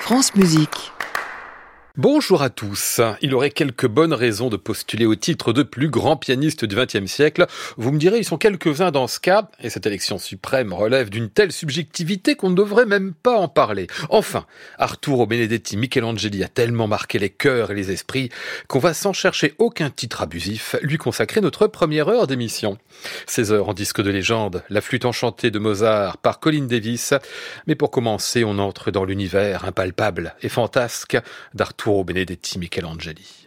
France Musique. Bonjour à tous. Il aurait quelques bonnes raisons de postuler au titre de plus grand pianiste du XXe siècle. Vous me direz, ils sont quelques-uns dans ce cas, et cette élection suprême relève d'une telle subjectivité qu'on ne devrait même pas en parler. Enfin, Arturo Benedetti Michelangeli a tellement marqué les cœurs et les esprits qu'on va sans chercher aucun titre abusif lui consacrer notre première heure d'émission. 16 heures en disque de légende, la flûte enchantée de Mozart par Colin Davis. Mais pour commencer, on entre dans l'univers impalpable et fantasque d'Arturo Benedetti Michelangeli.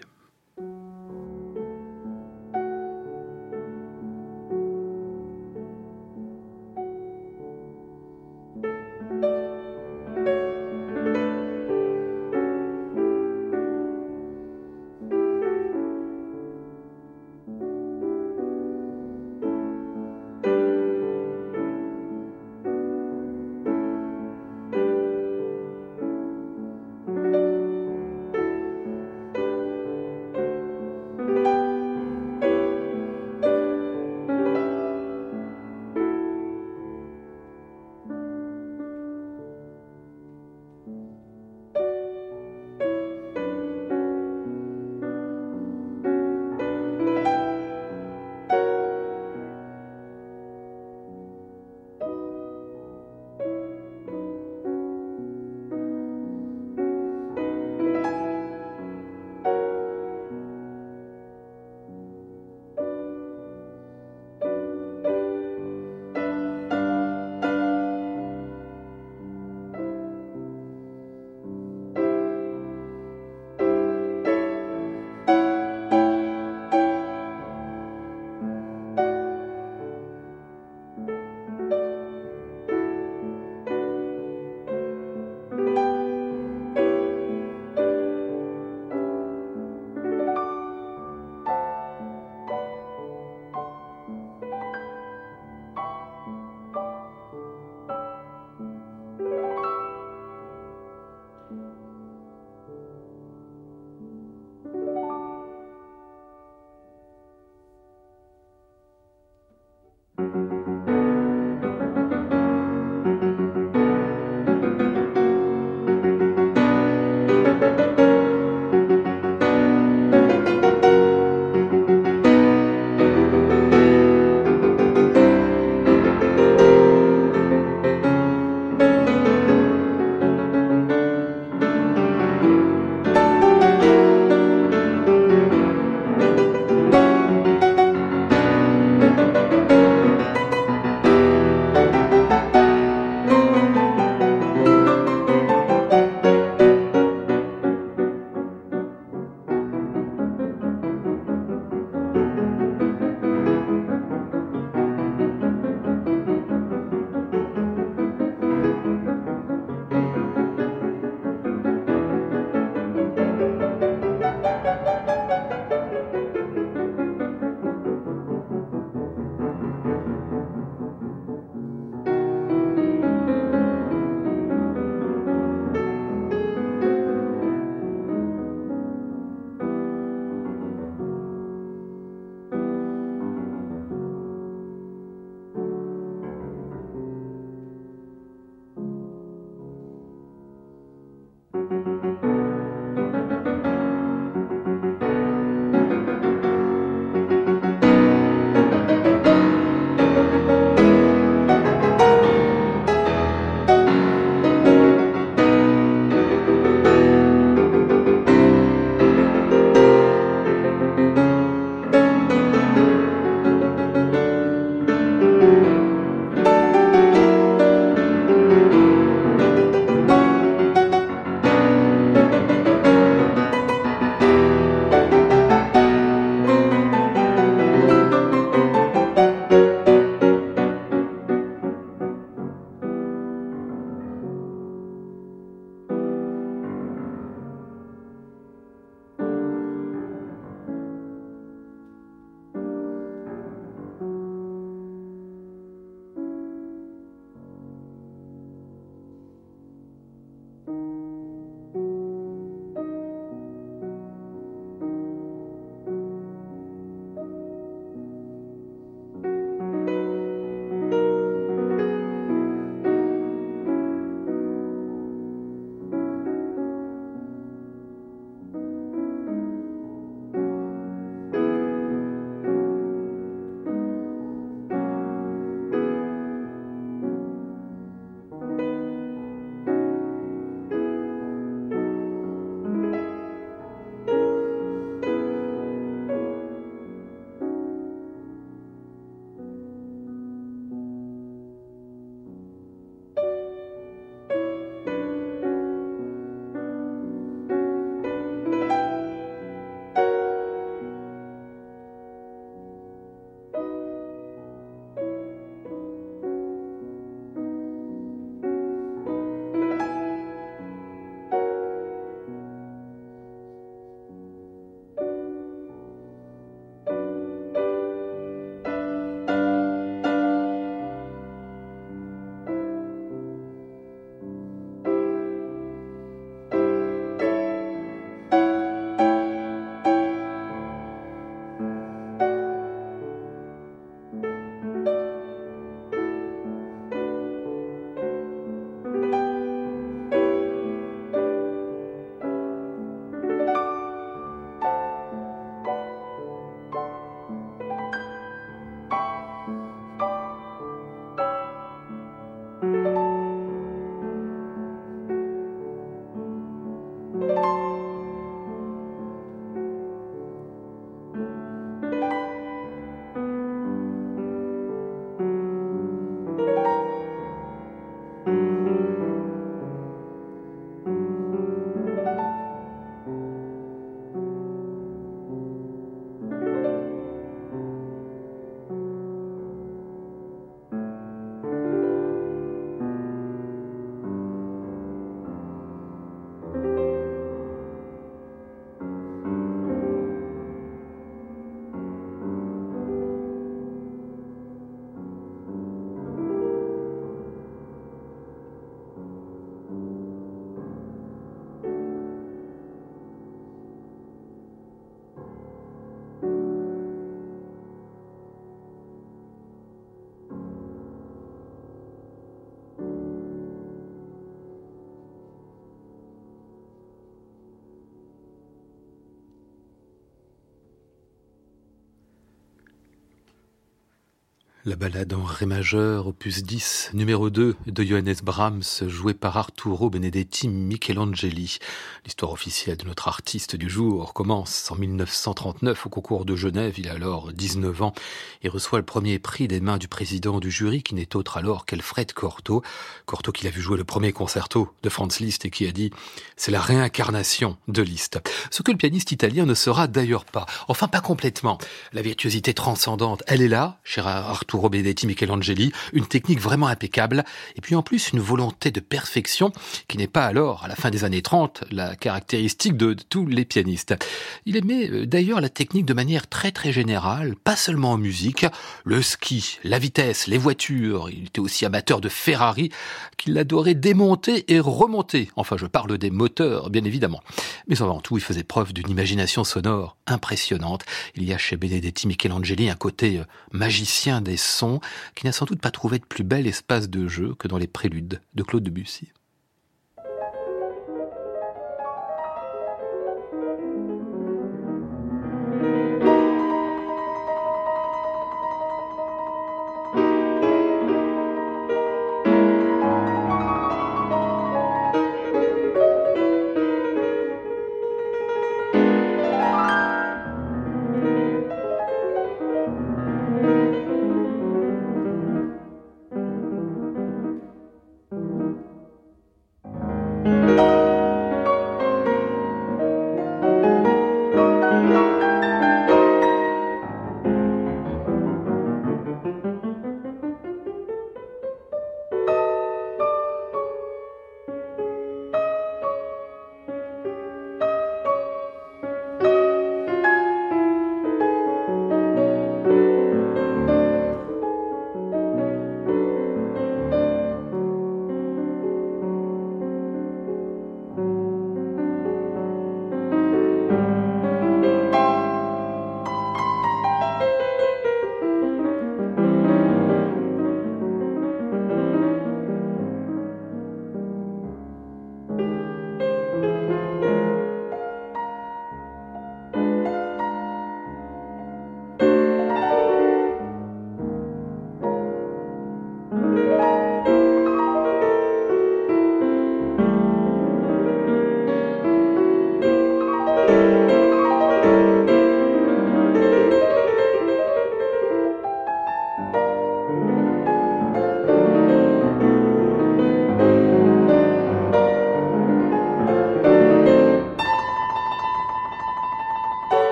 La ballade en ré majeur, opus 10, numéro 2 de Johannes Brahms, joué par Arturo Benedetti Michelangeli. L'histoire officielle de notre artiste du jour commence en 1939 au concours de Genève. Il a alors 19 ans et reçoit le premier prix des mains du président du jury, qui n'est autre alors qu'Alfred Cortot. Cortot qui l'a vu jouer le premier concerto de Franz Liszt et qui a dit « c'est la réincarnation de Liszt ». Ce que le pianiste italien ne sera d'ailleurs pas. Enfin, pas complètement. La virtuosité transcendante, elle est là, cher Arturo Benedetti Michelangeli, une technique vraiment impeccable, et puis en plus une volonté de perfection qui n'est pas alors, à la fin des années 30, la caractéristique de tous les pianistes. Il aimait d'ailleurs la technique de manière très très générale, pas seulement en musique, le ski, la vitesse, les voitures, il était aussi amateur de Ferrari, qu'il adorait démonter et remonter. Enfin, je parle des moteurs, bien évidemment. Mais avant tout, il faisait preuve d'une imagination sonore impressionnante. Il y a chez Benedetti Michelangeli un côté magicien des sons qui n'a sans doute pas trouvé de plus bel espace de jeu que dans les préludes de Claude Debussy.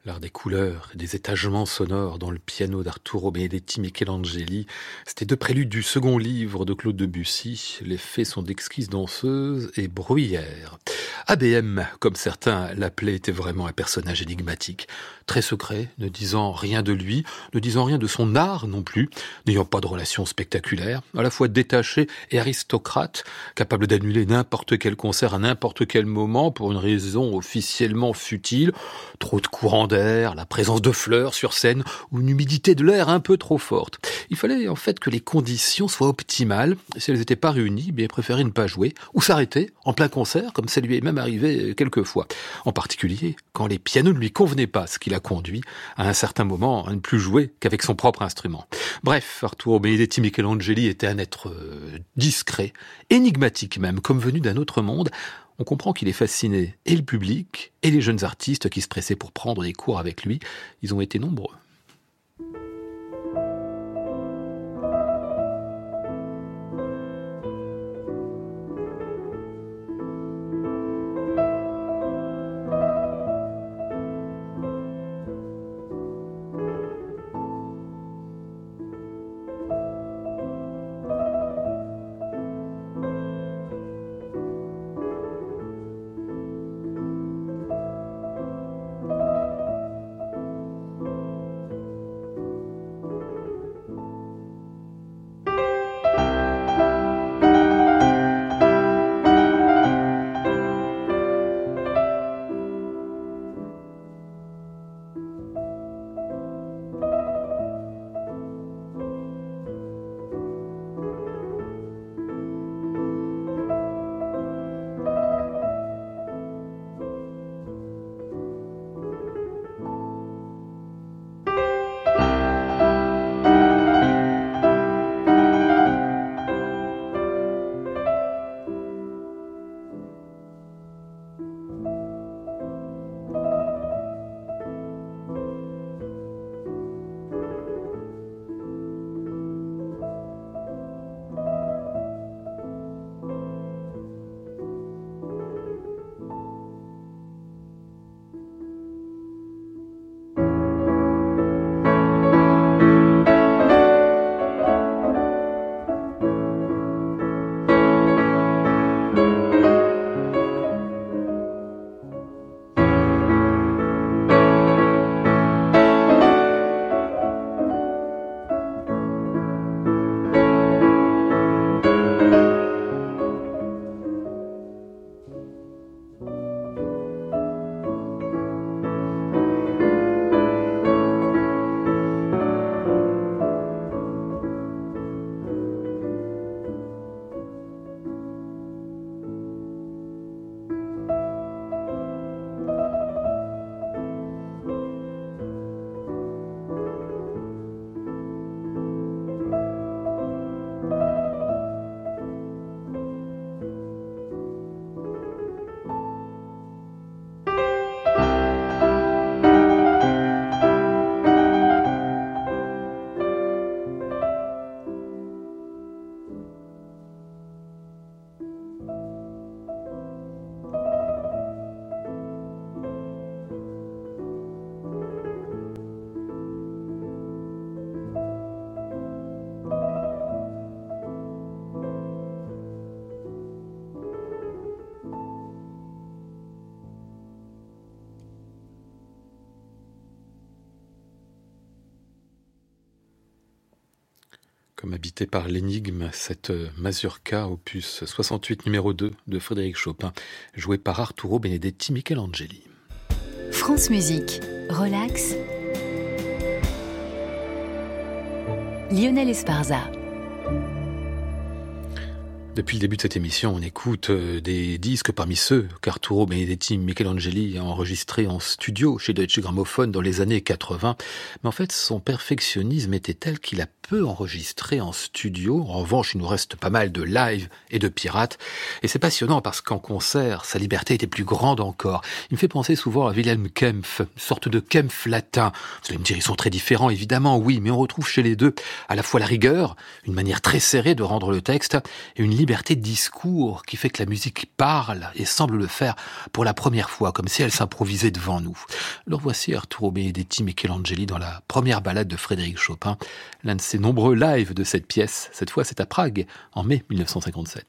L'art des couleurs et des étagements sonores dans le piano d'Arturo Benedetti Michelangeli, c'était deux préludes du second livre de Claude Debussy. Les faits sont d'exquises danseuses et bruyères. ABM, comme certains l'appelaient, était vraiment un personnage énigmatique, très secret, ne disant rien de lui, ne disant rien de son art non plus, n'ayant pas de relations spectaculaires, à la fois détaché et aristocrate, capable d'annuler n'importe quel concert à n'importe quel moment pour une raison officiellement futile, trop de courant d'air, la présence de fleurs sur scène ou une humidité de l'air un peu trop forte. Il fallait en fait que les conditions soient optimales. Si elles n'étaient pas réunies, il préférait ne pas jouer ou s'arrêter en plein concert, comme ça lui est même arrivé quelques fois. En particulier quand les pianos ne lui convenaient pas, ce qui l'a conduit à un certain moment à ne plus jouer qu'avec son propre instrument. Bref, Arturo Benedetti Michelangeli était un être discret, énigmatique même, comme venu d'un autre monde. On comprend qu'il est fasciné et le public et les jeunes artistes qui se pressaient pour prendre des cours avec lui. Ils ont été nombreux. Comme habité par l'énigme, cette mazurka opus 68 numéro 2 de Frédéric Chopin, jouée par Arturo Benedetti Michelangeli. France Musique, relax. Lionel Esparza. Depuis le début de cette émission, on écoute des disques parmi ceux qu'Arturo Benedetti Michelangeli a enregistrés en studio chez Deutsche Grammophon dans les années 80. Mais en fait, son perfectionnisme était tel qu'il a peu enregistré en studio. En revanche, il nous reste pas mal de live et de pirates. Et c'est passionnant parce qu'en concert, sa liberté était plus grande encore. Il me fait penser souvent à Wilhelm Kempff, une sorte de Kempff latin. Vous allez me dire, ils sont très différents, évidemment, oui, mais on retrouve chez les deux à la fois la rigueur, une manière très serrée de rendre le texte, et une liberté de discours qui fait que la musique parle et semble le faire pour la première fois, comme si elle s'improvisait devant nous. Alors voici Arturo Benedetti Michelangeli dans la première ballade de Frédéric Chopin, l'un de ses nombreux lives de cette pièce. Cette fois, c'est à Prague, en mai 1957.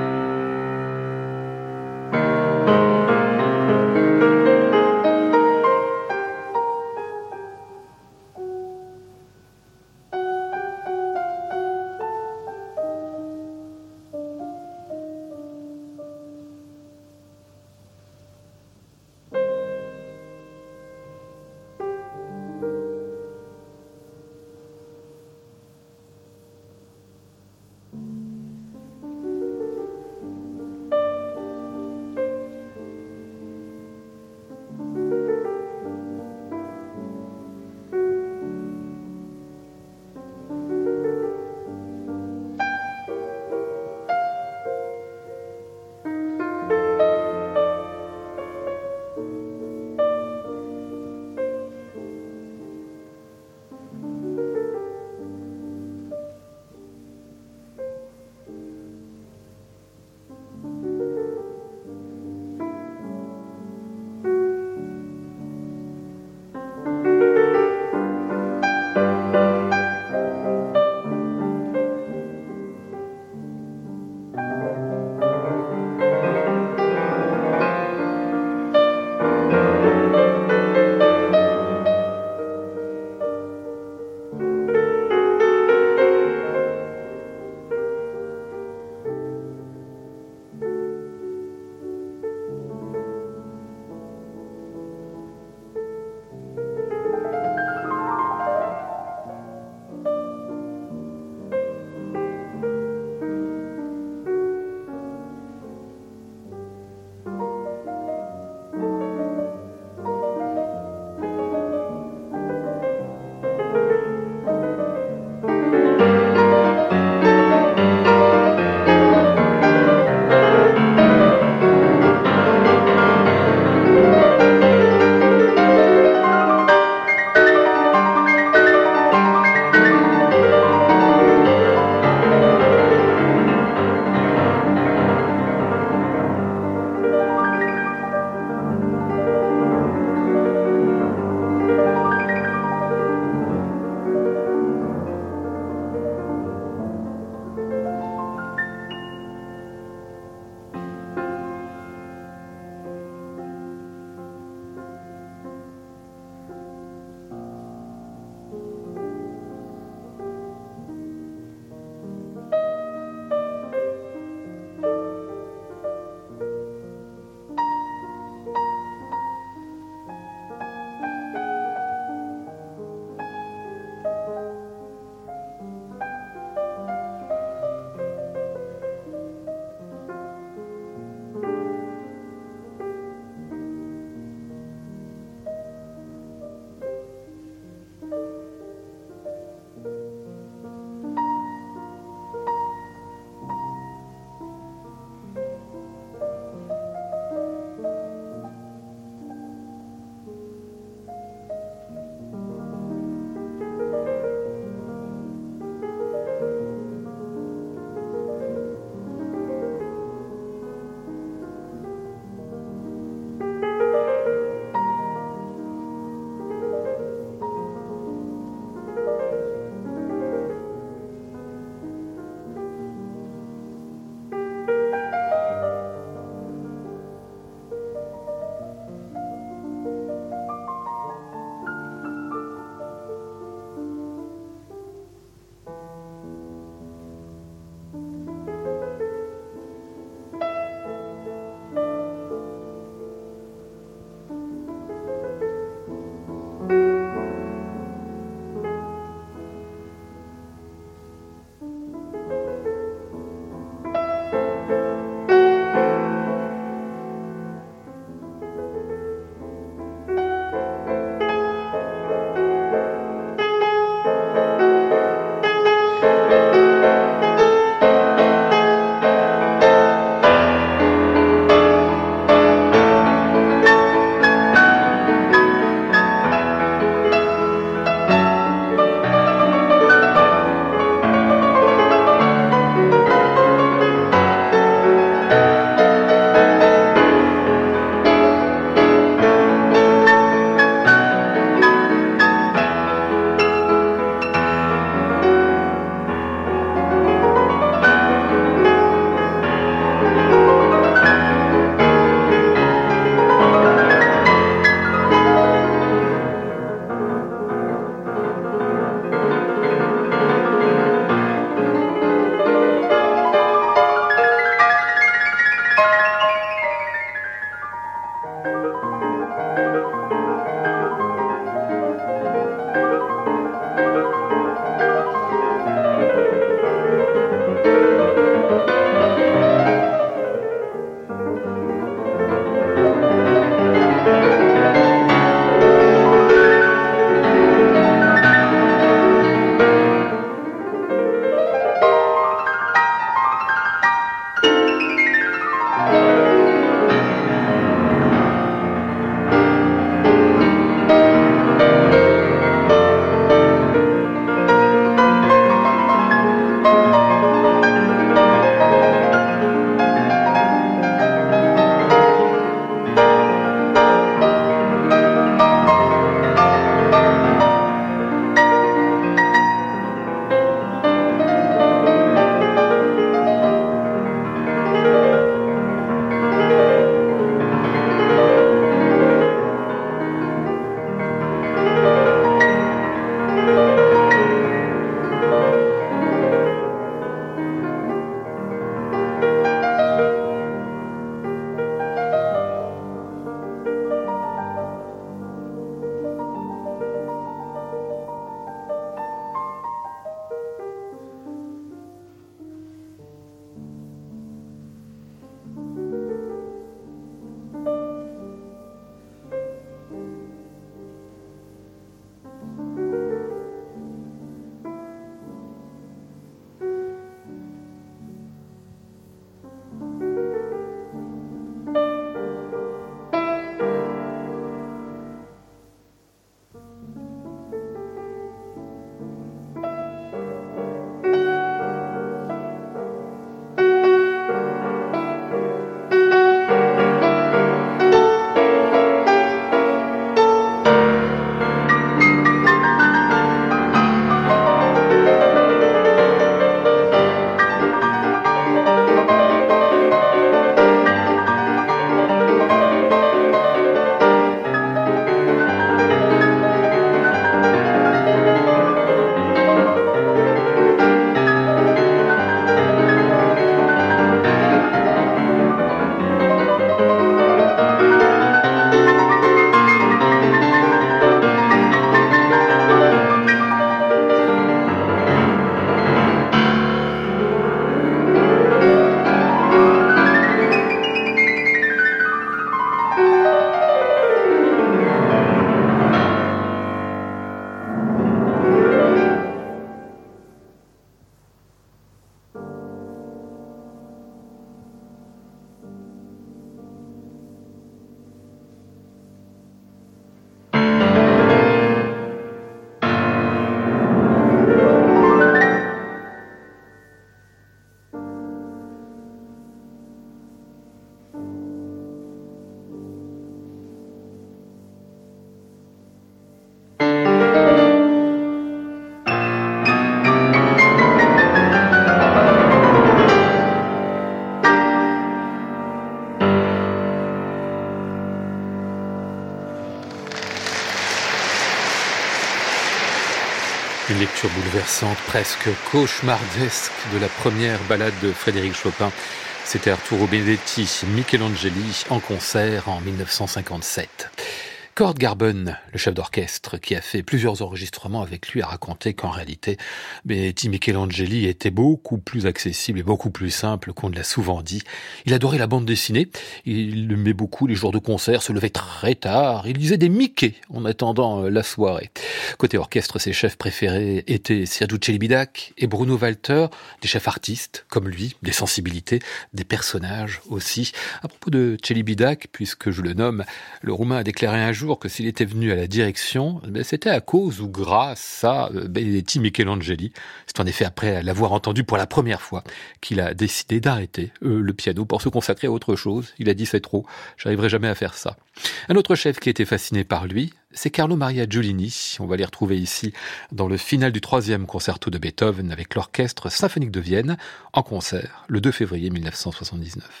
Une lecture bouleversante, presque cauchemardesque de la première ballade de Frédéric Chopin. C'était Arturo Benedetti, Michelangeli en concert en 1957. Cord Garben, le chef d'orchestre qui a fait plusieurs enregistrements avec lui, a raconté qu'en réalité, Benedetti Michelangeli était beaucoup plus accessible et beaucoup plus simple qu'on ne l'a souvent dit. Il adorait la bande dessinée, il aimait beaucoup les jours de concert, se levait très tard, il lisait des Mickey en attendant la soirée. Côté orchestre, ses chefs préférés étaient Sergiu Celibidache et Bruno Walter, des chefs artistes comme lui, des sensibilités, des personnages aussi. À propos de Celibidache, puisque je le nomme, le Roumain a déclaré un jour que s'il était venu à la direction, c'était à cause ou grâce à Benedetti Michelangeli. C'est en effet après l'avoir entendu pour la première fois qu'il a décidé d'arrêter le piano pour se consacrer à autre chose. Il a dit c'est trop, j'arriverai jamais à faire ça. Un autre chef qui était fasciné par lui, c'est Carlo Maria Giulini. On va les retrouver ici dans le final du 3e concerto de Beethoven avec l'Orchestre symphonique de Vienne en concert le 2 février 1979.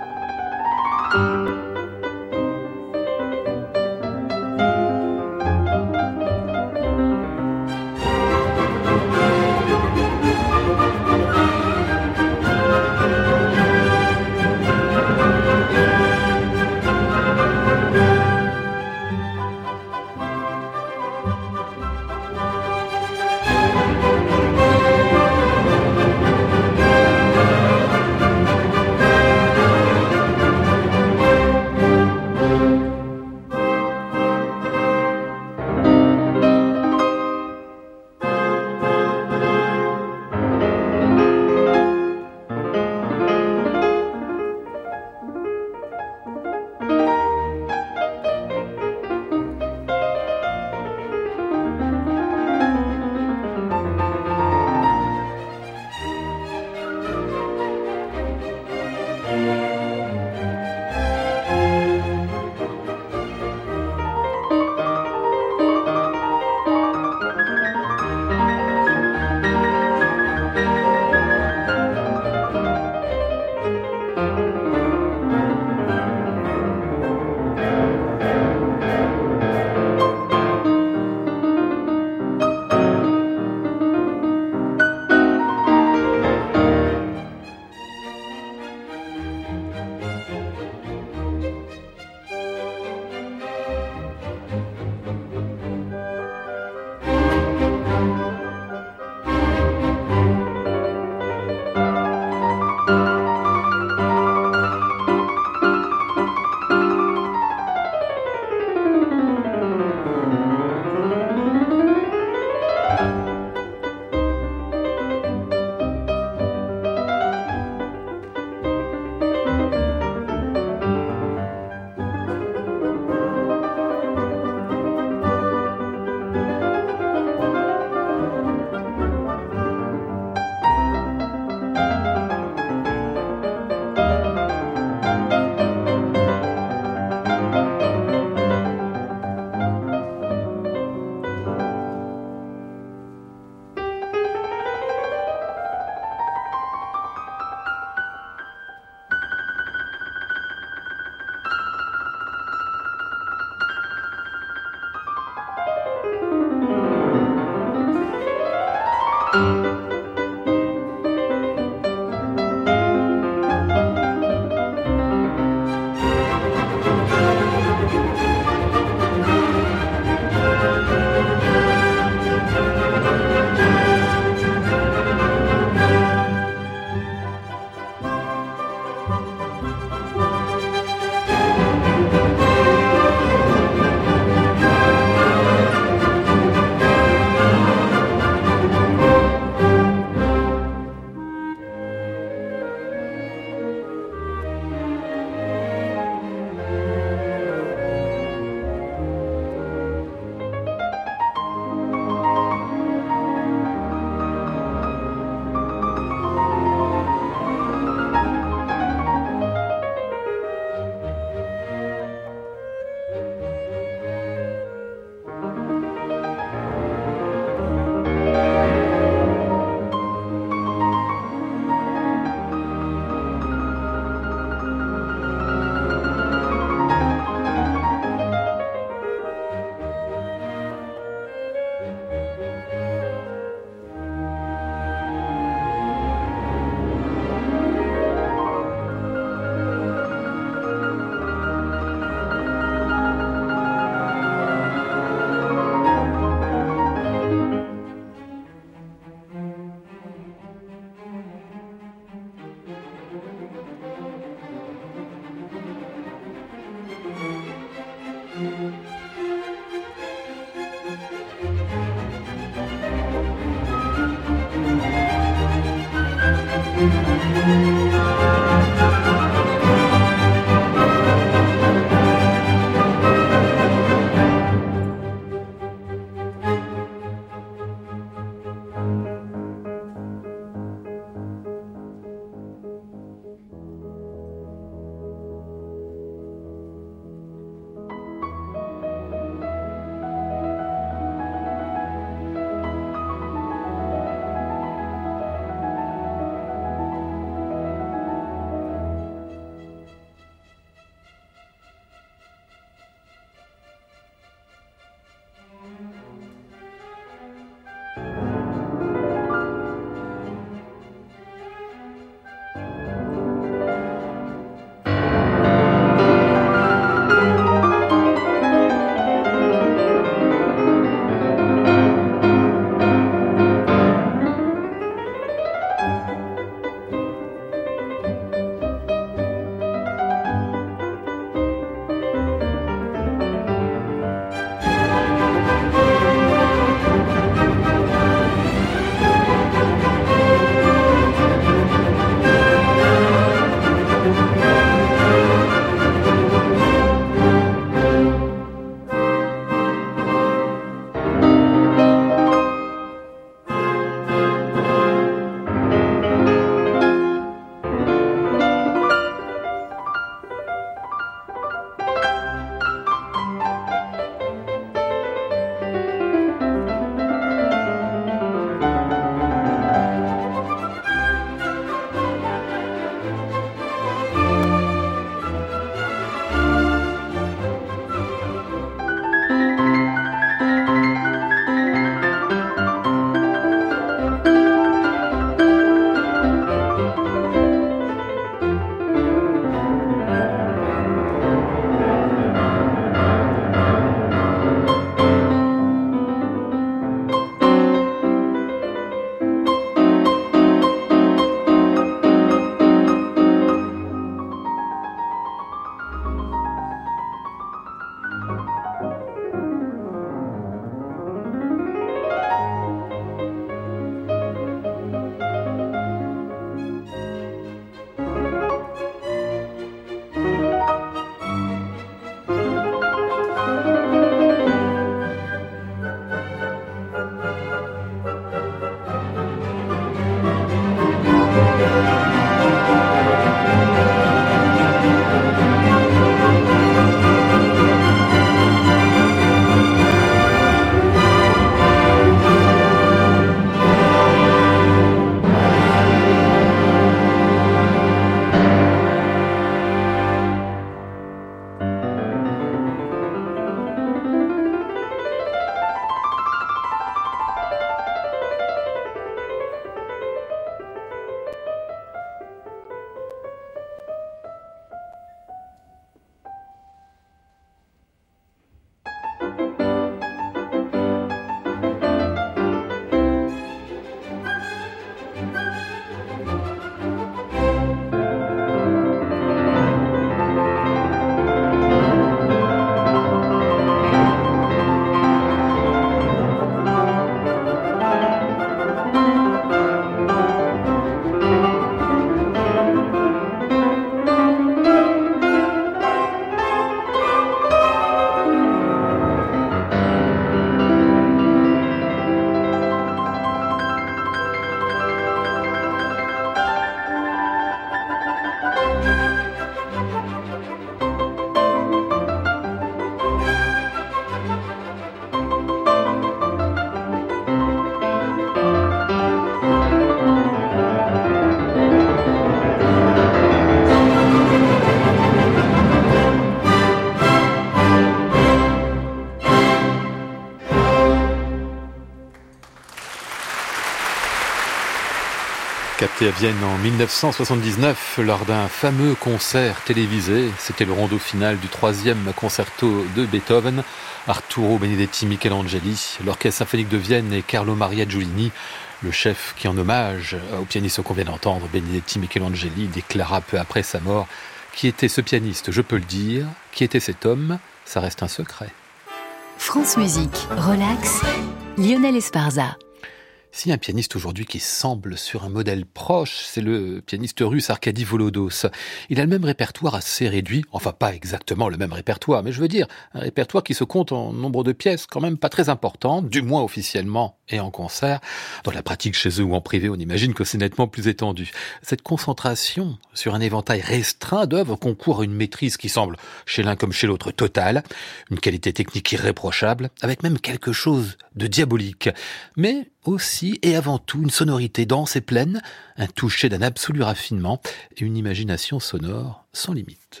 C'était à Vienne en 1979 lors d'un fameux concert télévisé. C'était le rondo final du 3e concerto de Beethoven, Arturo Benedetti Michelangeli, l'Orchestre symphonique de Vienne et Carlo Maria Giulini. Le chef qui, en hommage au pianiste qu'on vient d'entendre, Benedetti Michelangeli, déclara peu après sa mort: qui était ce pianiste, je peux le dire, qui était cet homme, ça reste un secret. France Musique, relax, Lionel Esparza. Si un pianiste aujourd'hui qui semble sur un modèle proche, c'est le pianiste russe Arkady Volodos. Il a le même répertoire assez réduit, enfin pas exactement le même répertoire, mais je veux dire un répertoire qui se compte en nombre de pièces quand même pas très important, du moins officiellement et en concert. Dans la pratique chez eux ou en privé, on imagine que c'est nettement plus étendu. Cette concentration sur un éventail restreint d'œuvres concourt à une maîtrise qui semble, chez l'un comme chez l'autre, totale, une qualité technique irréprochable, avec même quelque chose de diabolique. Mais aussi et avant tout une sonorité dense et pleine, un toucher d'un absolu raffinement et une imagination sonore sans limite.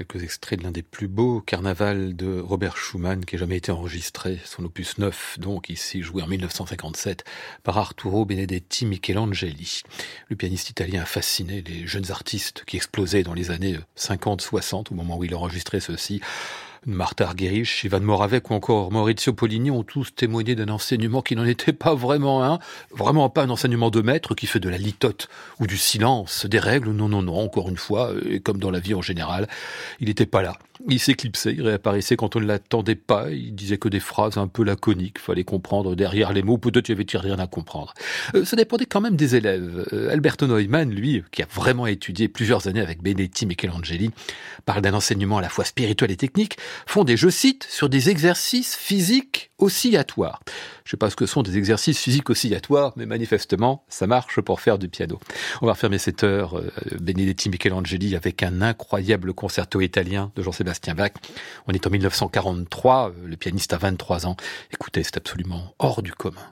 Quelques extraits de l'un des plus beaux carnavals de Robert Schumann qui ait jamais été enregistré, son opus 9, donc ici joué en 1957 par Arturo Benedetti Michelangeli. Le pianiste italien a fasciné les jeunes artistes qui explosaient dans les années 50-60 au moment où il enregistrait ceci. Martha Argerich, Ivan Moravec ou encore Maurizio Pollini ont tous témoigné d'un enseignement qui n'en était pas vraiment un, vraiment pas un enseignement de maître qui fait de la litote ou du silence, des règles, non, encore une fois, et comme dans la vie en général, il n'était pas là. Il s'éclipsait, il réapparaissait quand on ne l'attendait pas, il disait que des phrases un peu laconiques, fallait comprendre derrière les mots, peut-être il y avait rien à comprendre. Ça dépendait quand même des élèves. Alberto Neumann, lui, qui a vraiment étudié plusieurs années avec Benedetti Michelangeli, parle d'un enseignement à la fois spirituel et technique, fondé, je cite, sur des exercices physiques oscillatoires. Je ne sais pas ce que sont des exercices physiques oscillatoires, mais manifestement, ça marche pour faire du piano. On va refermer cette heure, Benedetti Michelangeli, avec un incroyable concerto italien de Jean-Sébastien Bach. On est en 1943, le pianiste a 23 ans. Écoutez, c'est absolument hors du commun.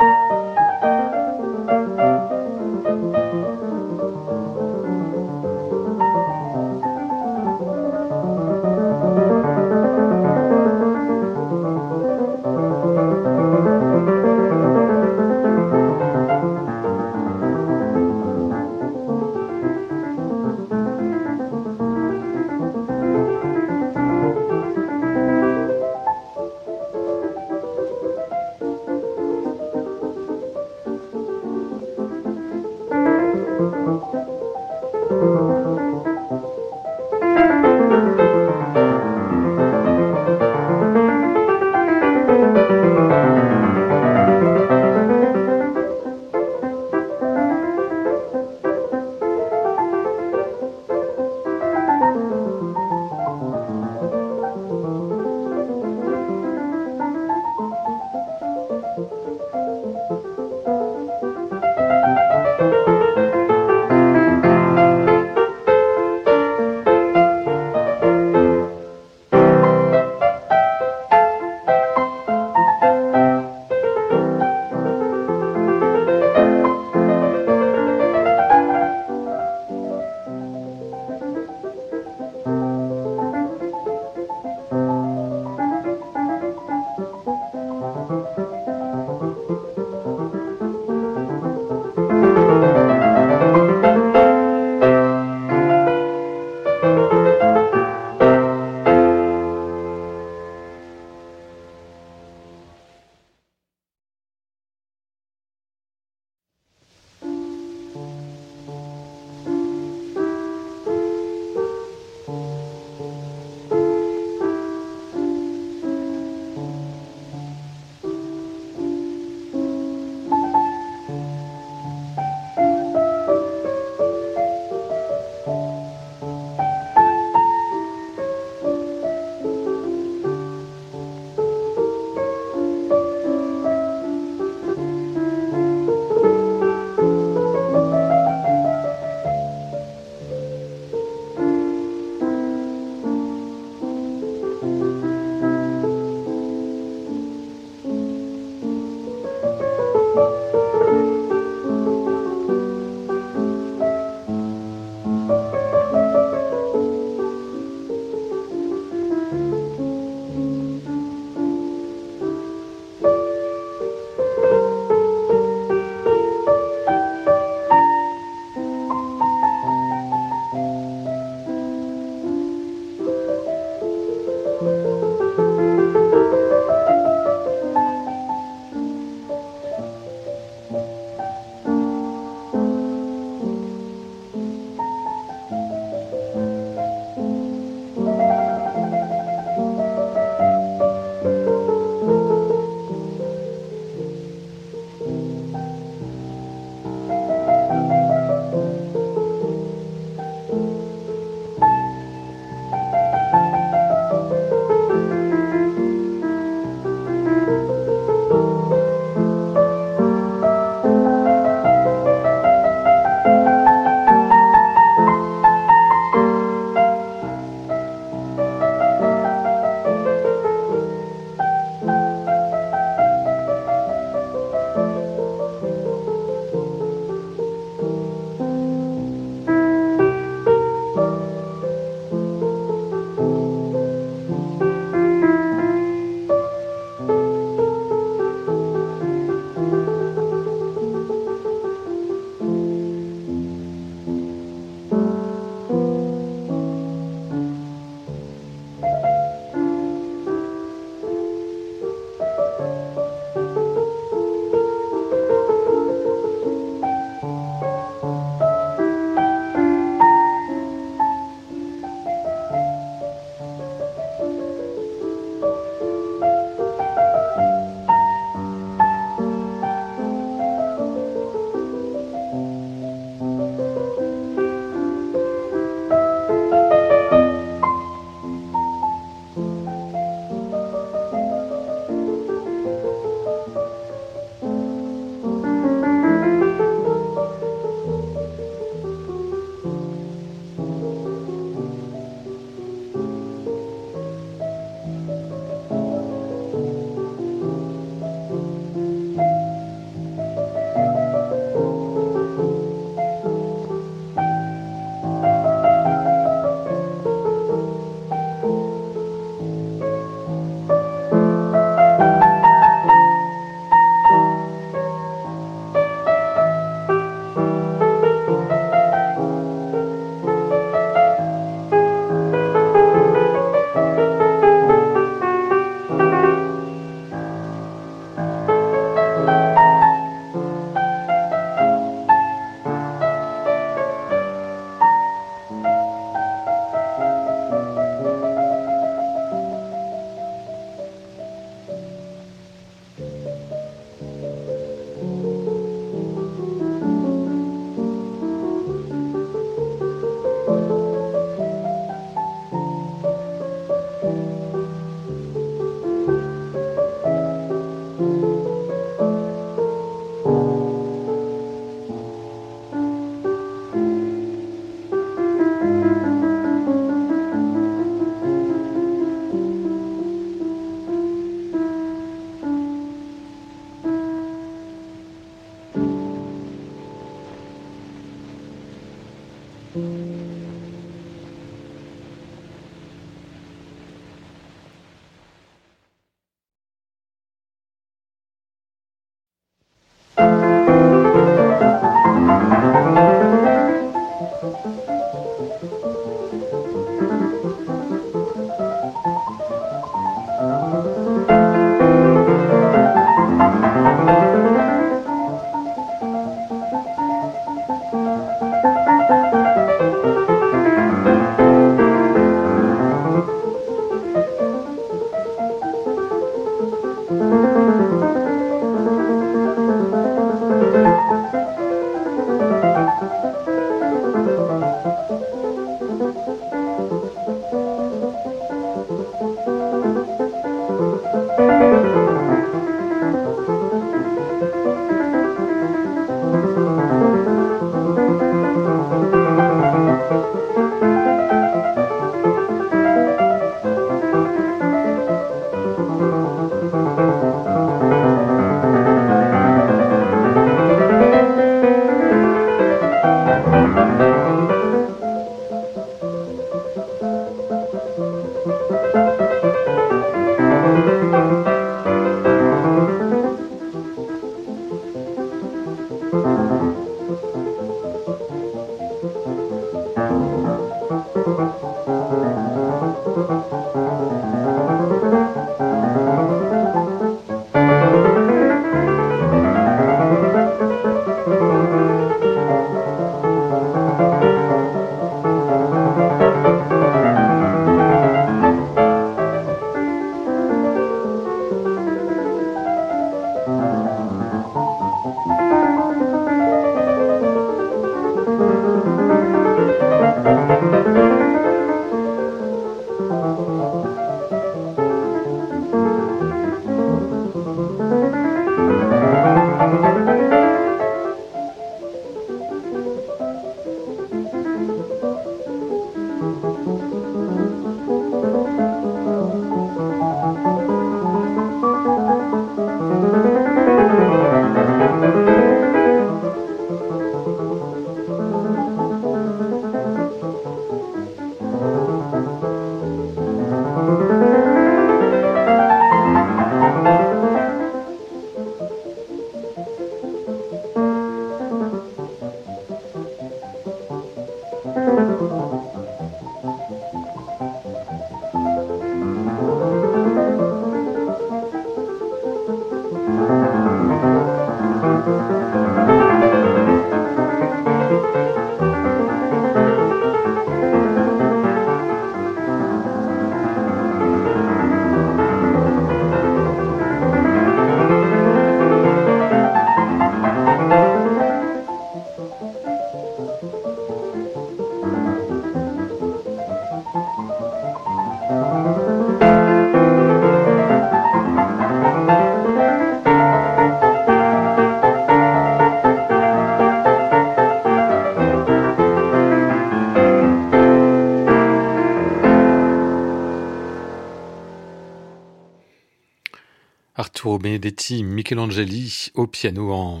Arturo Benedetti, Michelangeli au piano en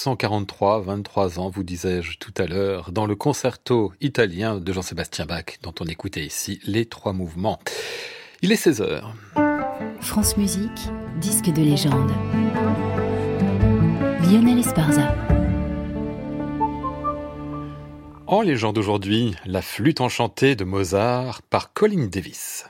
1943, 23 ans, vous disais-je tout à l'heure, dans le concerto italien de Jean-Sébastien Bach, dont on écoutait ici les 3 mouvements. Il est 16 heures. France Musique, disque de légende. Lionel Esparza. En légende aujourd'hui, la flûte enchantée de Mozart par Colin Davis.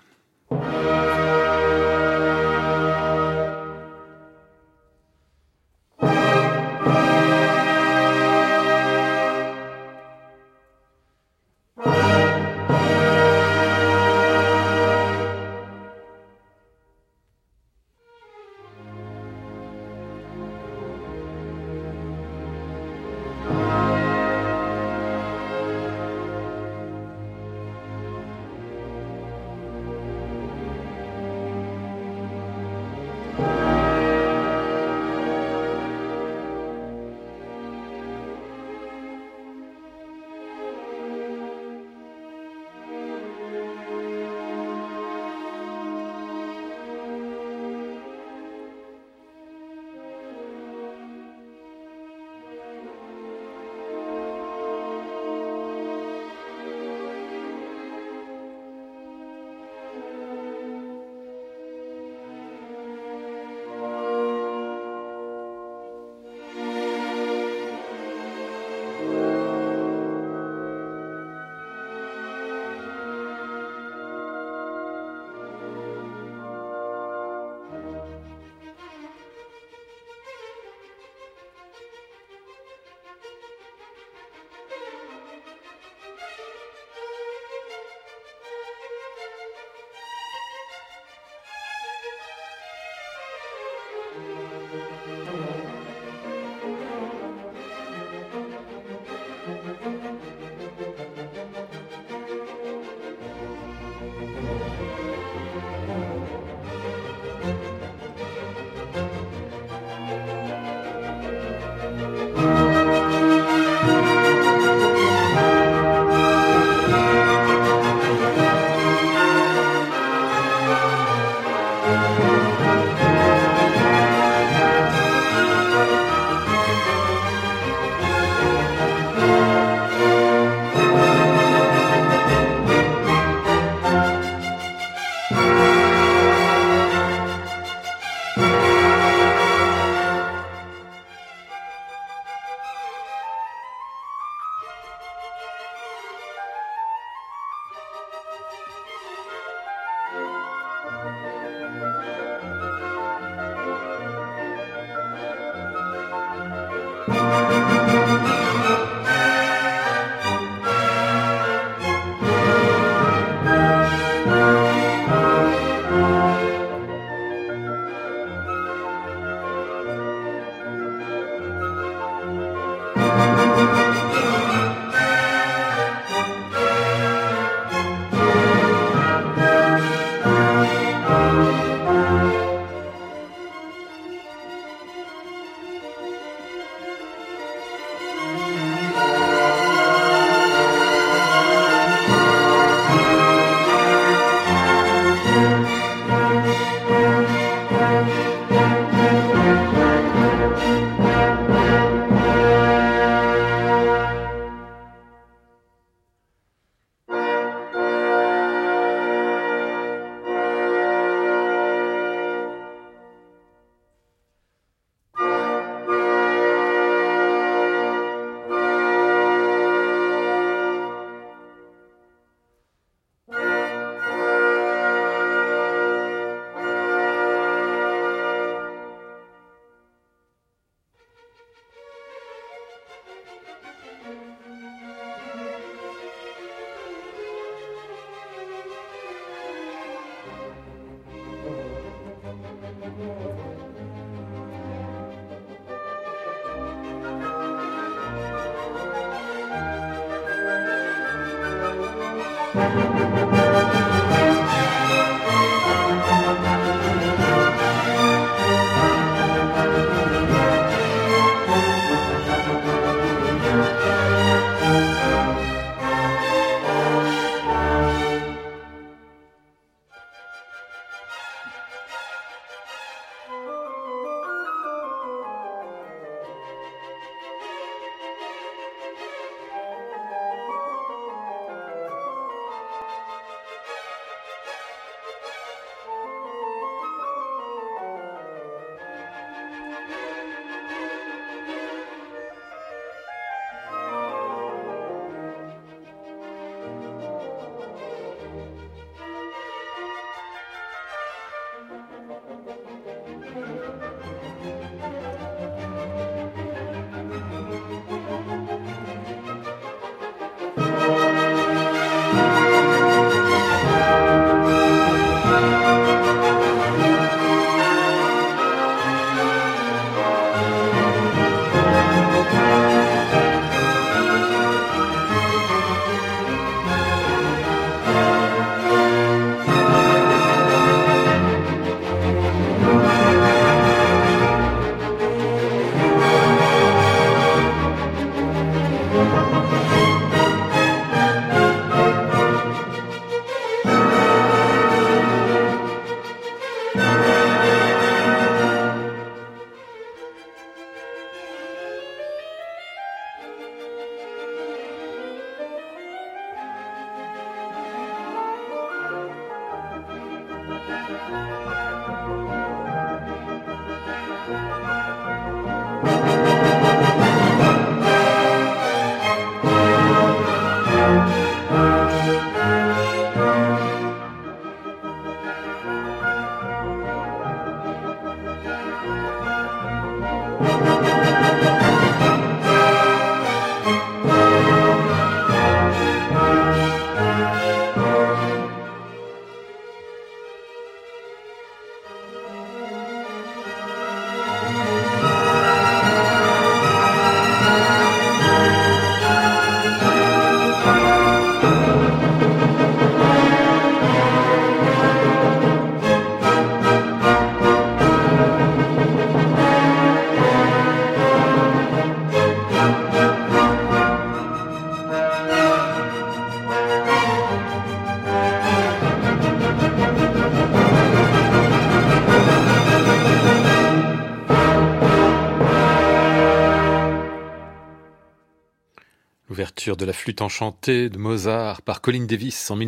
L'ouverture de la flûte enchantée de Mozart par Colin Davis en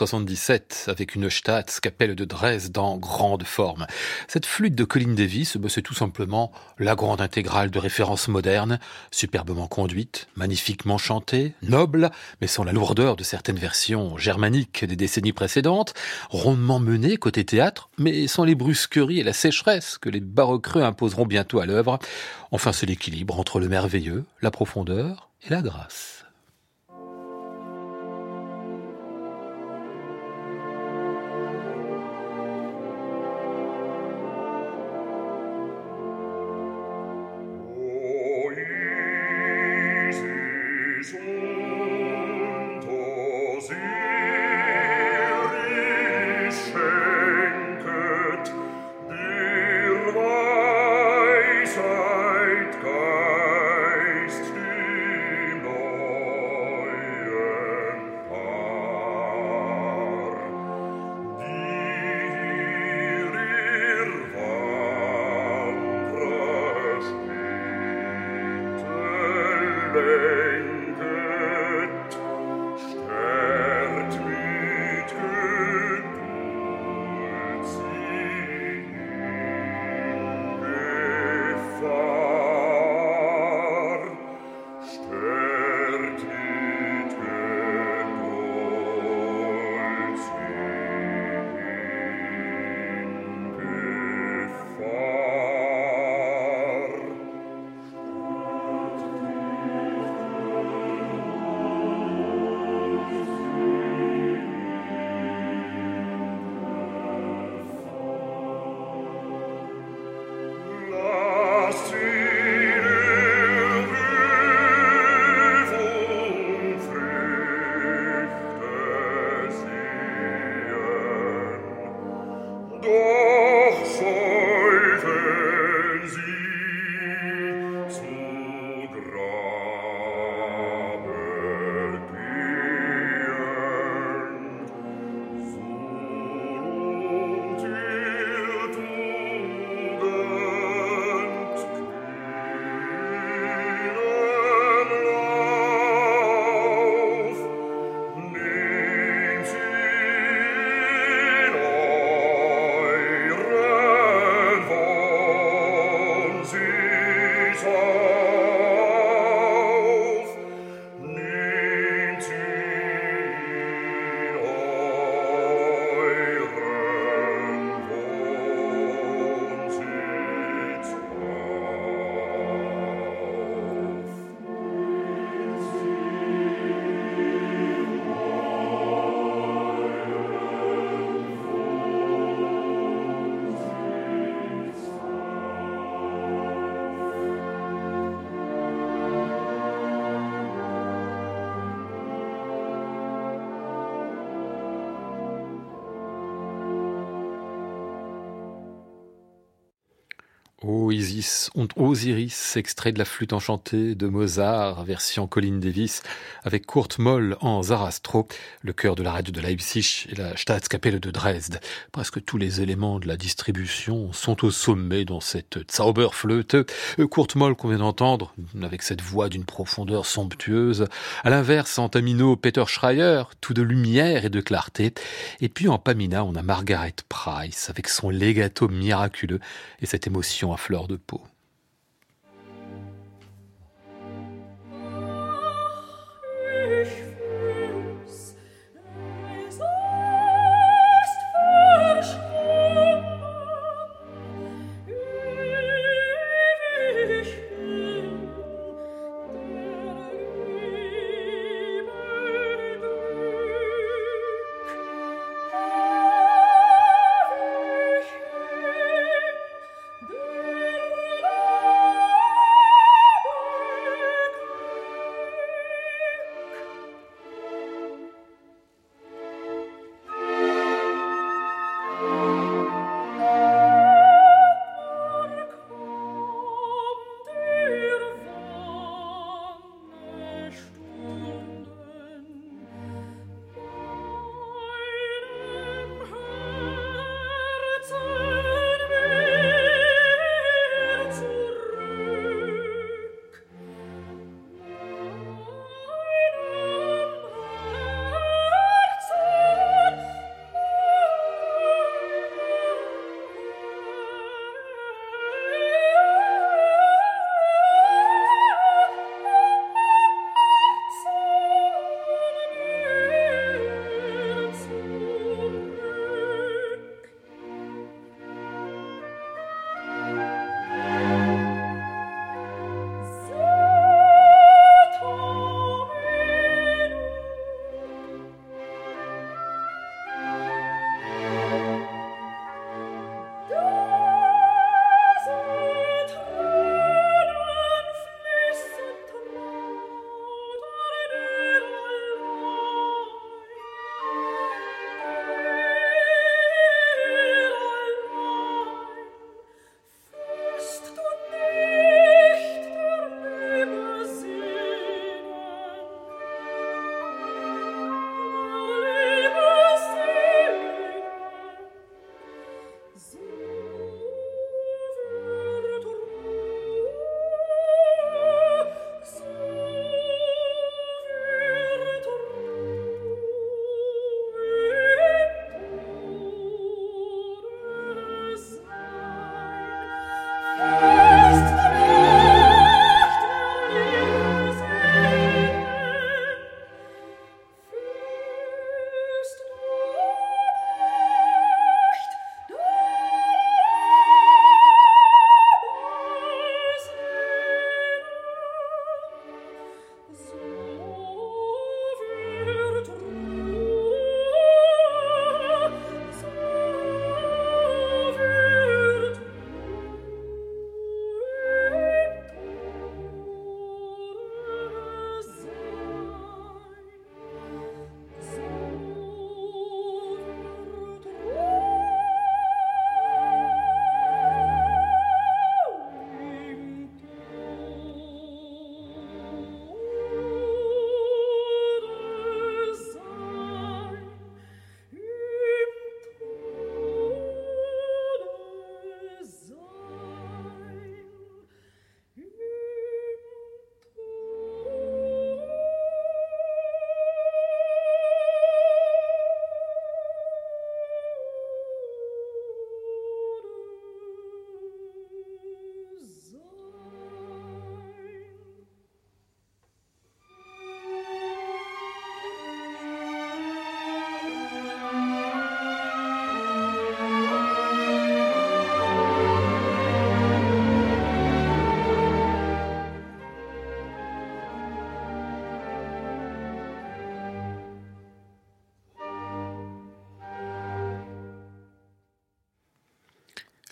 1977 avec une Staatskapelle de Dresde en grande forme. Cette flûte de Colin Davis, c'est tout simplement la grande intégrale de référence moderne, superbement conduite, magnifiquement chantée, noble, mais sans la lourdeur de certaines versions germaniques des décennies précédentes, rondement menée côté théâtre, mais sans les brusqueries et la sécheresse que les baroqueux imposeront bientôt à l'œuvre. Enfin, c'est l'équilibre entre le merveilleux, la profondeur et la grâce. Oh Isis und Osiris, extrait de la flûte enchantée de Mozart, version Colin Davis, avec Kurt Moll en Zarastro, le chœur de la radio de Leipzig et la Staatskapelle de Dresde. Presque tous les éléments de la distribution sont au sommet dans cette Zauberflöte. Kurt Moll qu'on vient d'entendre, avec cette voix d'une profondeur somptueuse. À l'inverse, en tamino, Peter Schreier, tout de lumière et de clarté. Et puis en pamina, on a Margaret Price, avec son legato miraculeux et cette émotion à fleur de peau.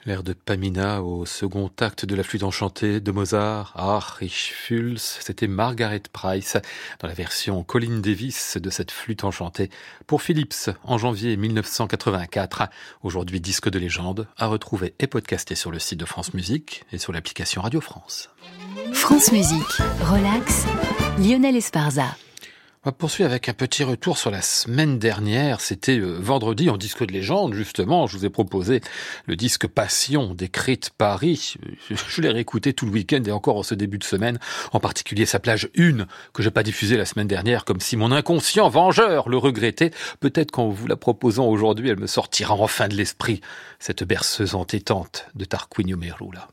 L'air de Pamina au second acte de la flûte enchantée de Mozart, Ach, ich fühl's, c'était Margaret Price dans la version Colin Davis de cette flûte enchantée pour Philips en janvier 1984. Aujourd'hui disque de légende à retrouver et podcasté sur le site de France Musique et sur l'application Radio France. France Musique, relax, Lionel Esparza. On va poursuivre avec un petit retour sur la semaine dernière. C'était vendredi en disque de légende, justement. Je vous ai proposé le disque Passion d'Écrite Paris. Je l'ai réécouté tout le week-end et encore en ce début de semaine. En particulier sa plage 1, que j'ai pas diffusée la semaine dernière, comme si mon inconscient vengeur le regrettait. Peut-être qu'en vous la proposant aujourd'hui, elle me sortira enfin de l'esprit, cette berceuse entêtante de Tarquinio Merula.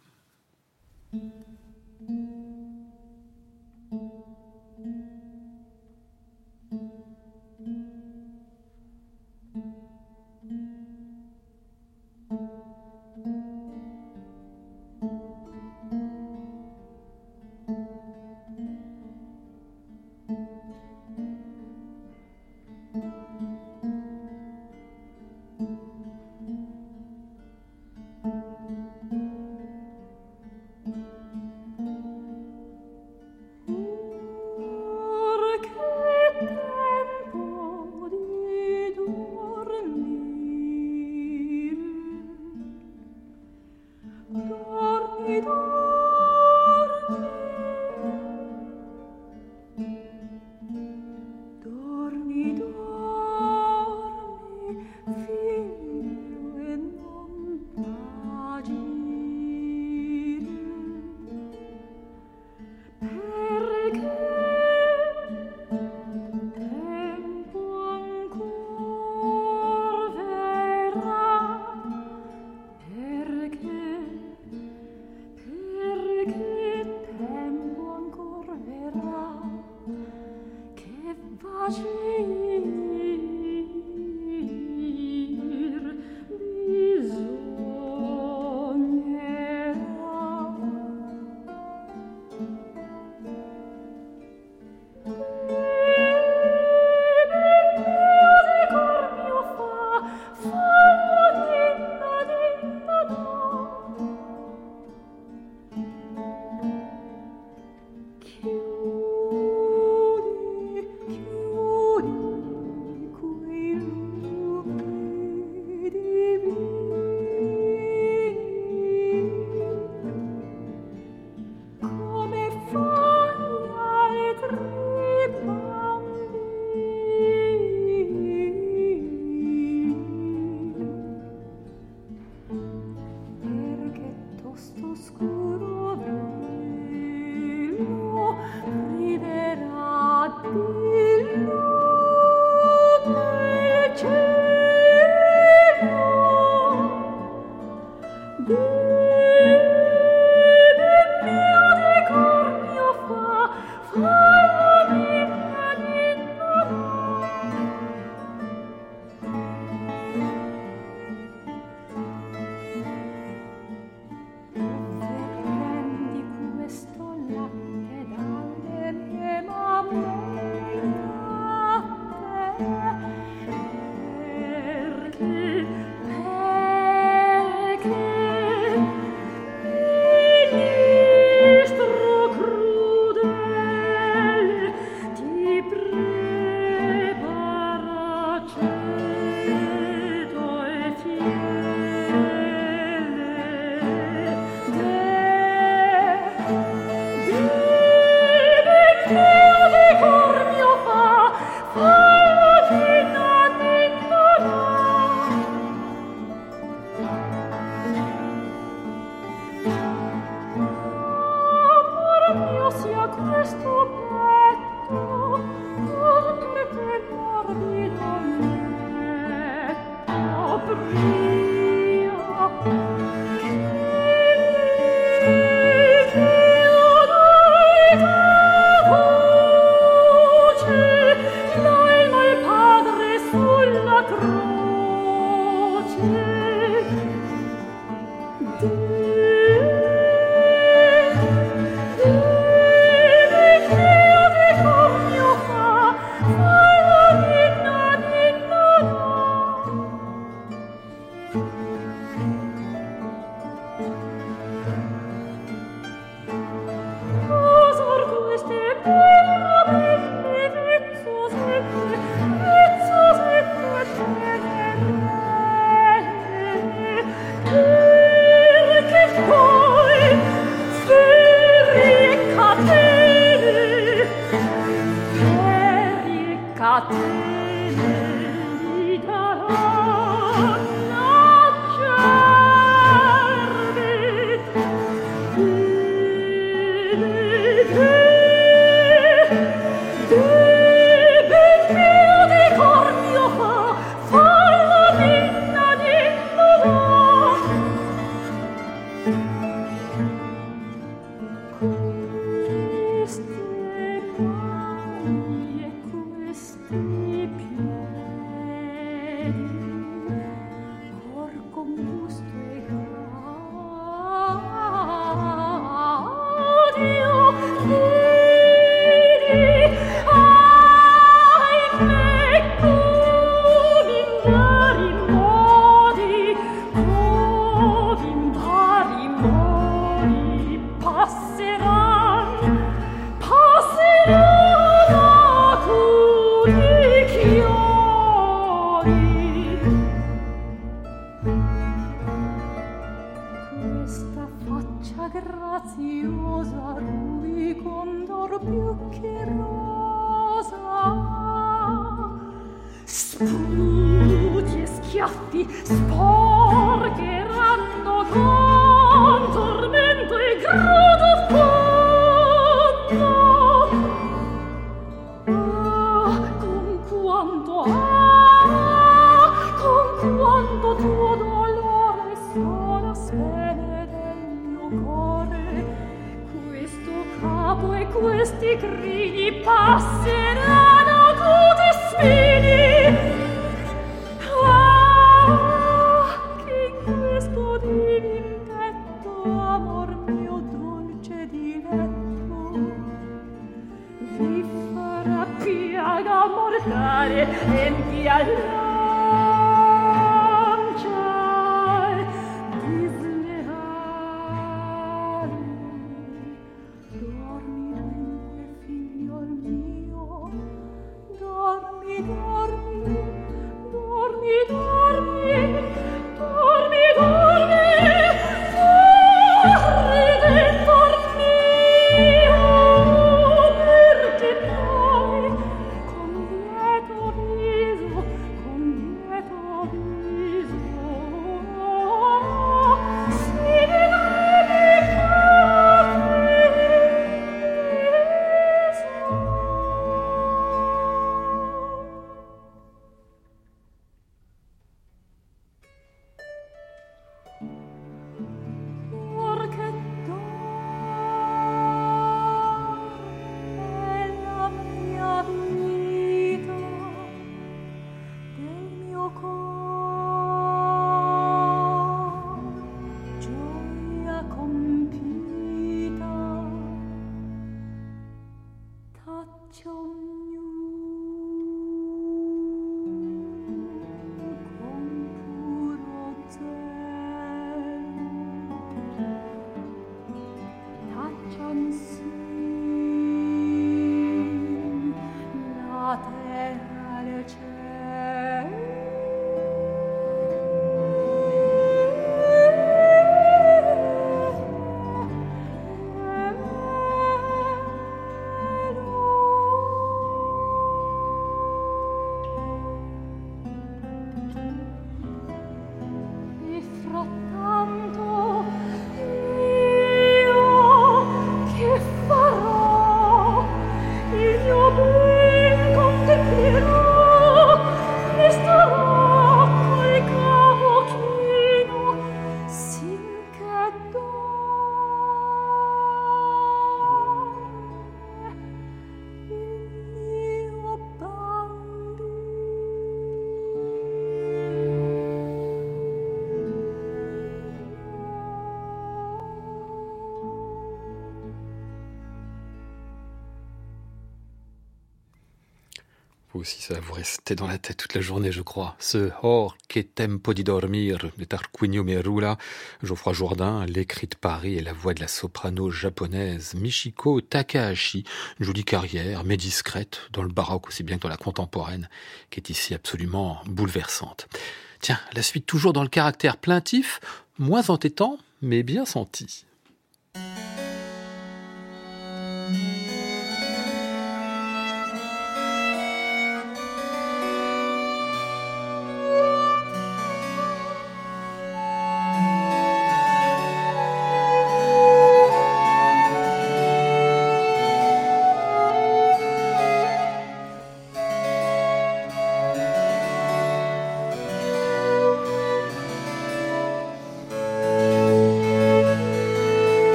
Vous aussi, ça va vous rester dans la tête toute la journée, je crois. Ce Or che tempo di dormir de Tarquinio Merula, Geoffroy Jourdain, l'écrit de Paris et la voix de la soprano japonaise Michiko Takahashi. Une jolie carrière, mais discrète, dans le baroque aussi bien que dans la contemporaine, qui est ici absolument bouleversante. Tiens, la suite toujours dans le caractère plaintif, moins entêtant, mais bien senti.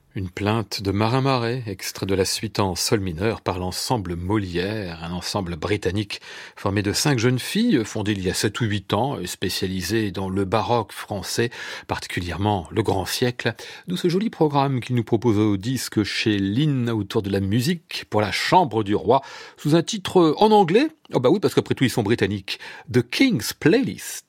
Une plainte de Marin Marais, extrait de la suite en sol mineur par l'ensemble Molière, un ensemble britannique formé de 5 jeunes filles, fondé il y a 7 ou 8 ans, et spécialisé dans le baroque français, particulièrement le grand siècle, d'où ce joli programme qu'il nous propose au disque chez Lynn autour de la musique pour la chambre du roi, sous un titre en anglais. Oh bah oui, parce qu'après tout ils sont britanniques. The King's Playlist.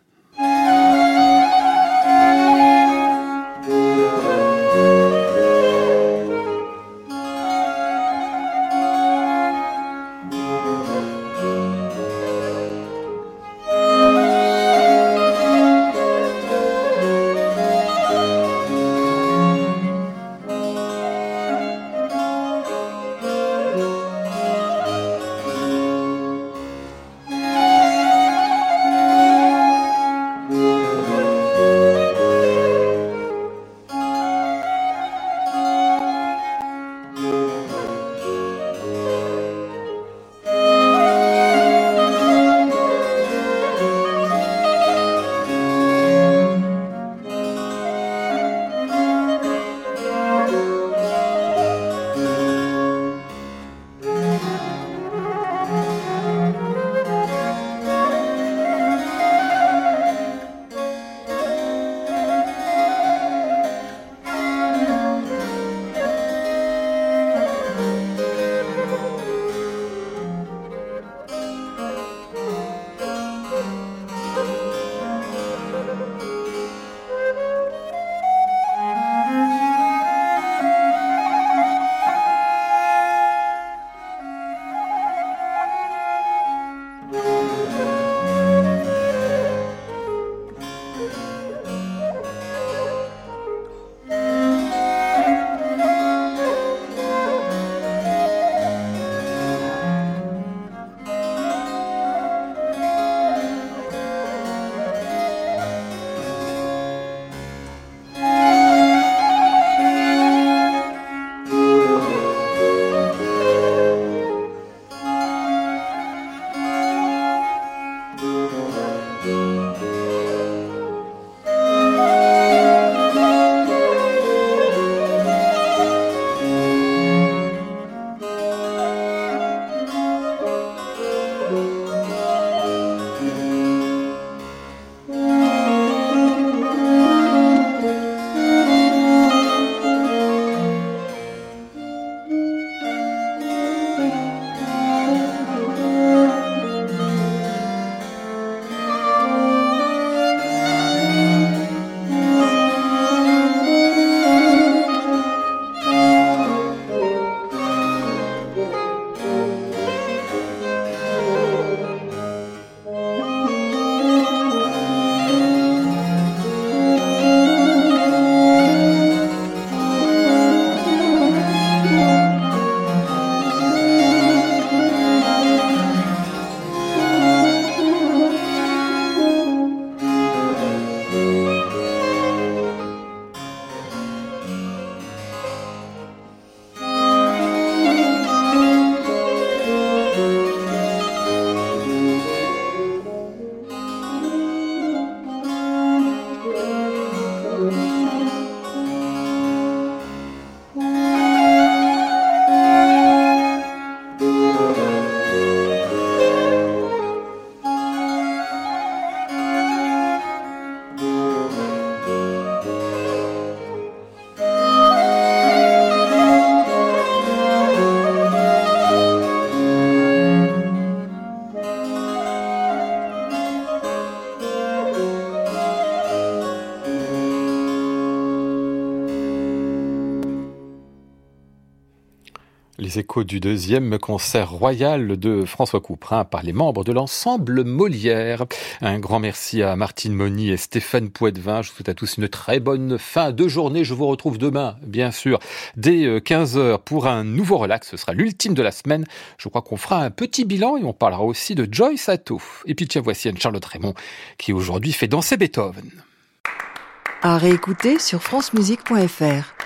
Les échos du deuxième concert royal de François Couperin par les membres de l'ensemble Molière. Un grand merci à Martine Mony et Stéphane Poitvin. Je vous souhaite à tous une très bonne fin de journée. Je vous retrouve demain, bien sûr, dès 15h pour un nouveau relax. Ce sera l'ultime de la semaine. Je crois qu'on fera un petit bilan et on parlera aussi de Joyce Sato. Et puis tiens, voici Anne-Charlotte Raymond qui aujourd'hui fait danser Beethoven. À réécouter sur francemusique.fr.